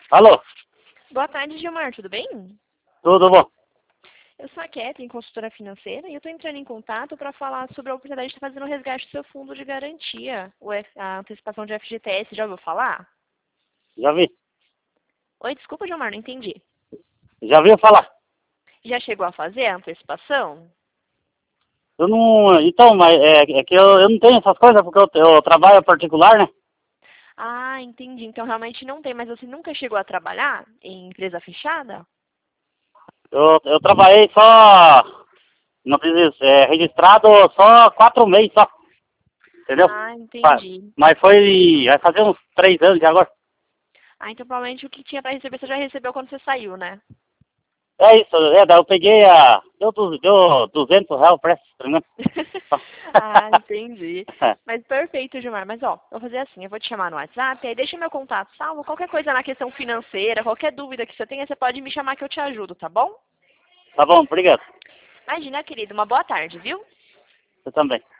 Alô, Boa tarde, Gilmar, tudo bem? tudo bom? Eu sou a Kathleen, consultora financeira, e eu estou entrando em contato para falar sobre a oportunidade de estar fazendo o resgate do seu fundo de garantia, a antecipação de FGTS, já ouviu falar? Já vi, Oi, desculpa, Gilmar, não entendi. já vi falar. Já chegou a fazer a antecipação? Eu não, então, mas é que eu não tenho essas coisas porque eu trabalho particular, né? Ah, entendi. Então realmente não tem, mas você nunca chegou a trabalhar em empresa fechada? Eu trabalhei só, não preciso, registrado só 4 meses só, entendeu? Ah, entendi. Mas vai fazer uns 3 anos de agora. Ah, então provavelmente o que tinha para receber você já recebeu quando você saiu, né? É isso, daí eu peguei deu R$ 200 preço, tá ligado? Ah, entendi. Mas perfeito, Gilmar. Mas ó, eu vou fazer assim, eu vou te chamar no WhatsApp, aí deixa meu contato salvo, qualquer coisa na questão financeira, qualquer dúvida que você tenha, você pode me chamar que eu te ajudo, tá bom? Tá bom, obrigado. Imagina, querido, uma boa tarde, viu? Você também.